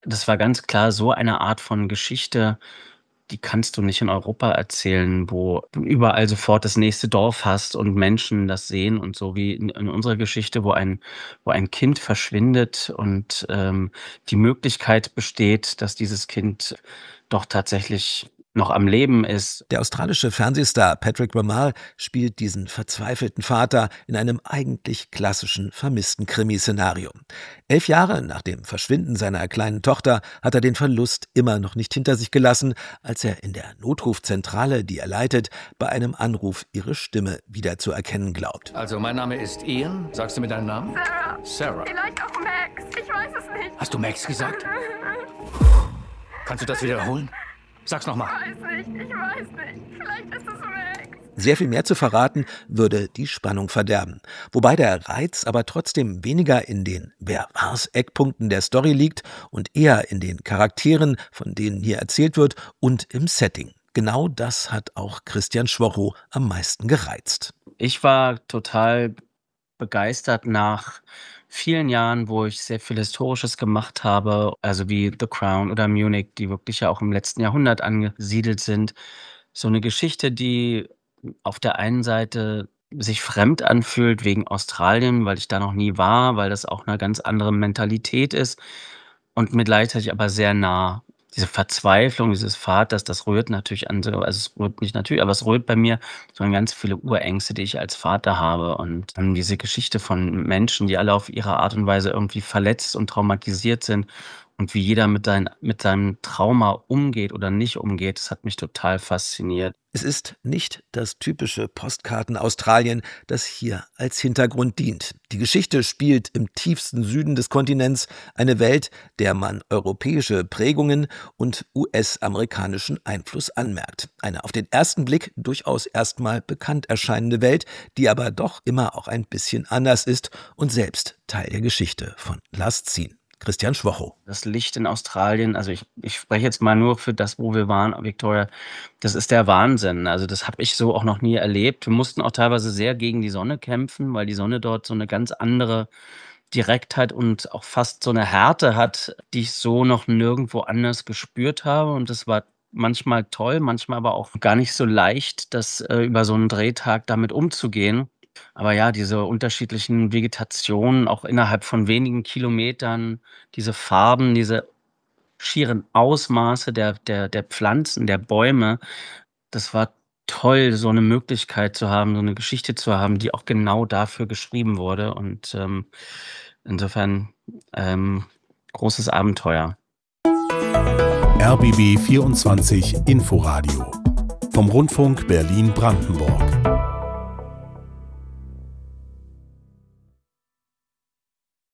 Das war ganz klar so eine Art von Geschichte, die kannst du nicht in Europa erzählen, wo du überall sofort das nächste Dorf hast und Menschen das sehen und so wie in unserer Geschichte, wo ein Kind verschwindet und, die Möglichkeit besteht, dass dieses Kind doch tatsächlich noch am Leben ist. Der australische Fernsehstar Patrick Ramal spielt diesen verzweifelten Vater in einem eigentlich klassischen vermissten Krimiszenario. 11 Jahre nach dem Verschwinden seiner kleinen Tochter hat er den Verlust immer noch nicht hinter sich gelassen, als er in der Notrufzentrale, die er leitet, bei einem Anruf ihre Stimme wiederzuerkennen glaubt. Also, mein Name ist Ian. Sagst du mir deinen Namen? Sarah. Sarah. Vielleicht auch Max. Ich weiß es nicht. Hast du Max gesagt? Kannst du das wiederholen? Sag's nochmal. Ich weiß nicht. Vielleicht ist es Max. Sehr viel mehr zu verraten, würde die Spannung verderben. Wobei der Reiz aber trotzdem weniger in den Wer-war's-Eckpunkten der Story liegt und eher in den Charakteren, von denen hier erzählt wird, und im Setting. Genau das hat auch Christian Schworrow am meisten gereizt. Ich war total begeistert nach vielen Jahren, wo ich sehr viel Historisches gemacht habe, also wie The Crown oder Munich, die wirklich ja auch im letzten Jahrhundert angesiedelt sind. So eine Geschichte, die auf der einen Seite sich fremd anfühlt wegen Australien, weil ich da noch nie war, weil das auch eine ganz andere Mentalität ist und mir gleichzeitig aber sehr nah. Diese Verzweiflung dieses Vaters, das rührt natürlich an so, also, es rührt nicht natürlich, aber es rührt bei mir so an ganz viele Urängste, die ich als Vater habe, und dann diese Geschichte von Menschen, die alle auf ihre Art und Weise irgendwie verletzt und traumatisiert sind und wie jeder mit seinem Trauma umgeht oder nicht umgeht, das hat mich total fasziniert. Es ist nicht das typische Postkarten-Australien, das hier als Hintergrund dient. Die Geschichte spielt im tiefsten Süden des Kontinents, eine Welt, der man europäische Prägungen und US-amerikanischen Einfluss anmerkt. Eine auf den ersten Blick durchaus erstmal bekannt erscheinende Welt, die aber doch immer auch ein bisschen anders ist und selbst Teil der Geschichte von Last Scene. Christian Schwocho. Das Licht in Australien, also ich spreche jetzt mal nur für das, wo wir waren, Victoria, das ist der Wahnsinn. Also, das habe ich so auch noch nie erlebt. Wir mussten auch teilweise sehr gegen die Sonne kämpfen, weil die Sonne dort so eine ganz andere Direktheit und auch fast so eine Härte hat, die ich so noch nirgendwo anders gespürt habe, und das war manchmal toll, manchmal aber auch gar nicht so leicht, das, über so einen Drehtag damit umzugehen. Aber ja, diese unterschiedlichen Vegetationen, auch innerhalb von wenigen Kilometern, diese Farben, diese schieren Ausmaße der Pflanzen, der Bäume, das war toll, so 'ne Möglichkeit zu haben, so 'ne Geschichte zu haben, die auch genau dafür geschrieben wurde, und, insofern, ähm, großes Abenteuer. RBB 24 Inforadio vom Rundfunk Berlin-Brandenburg.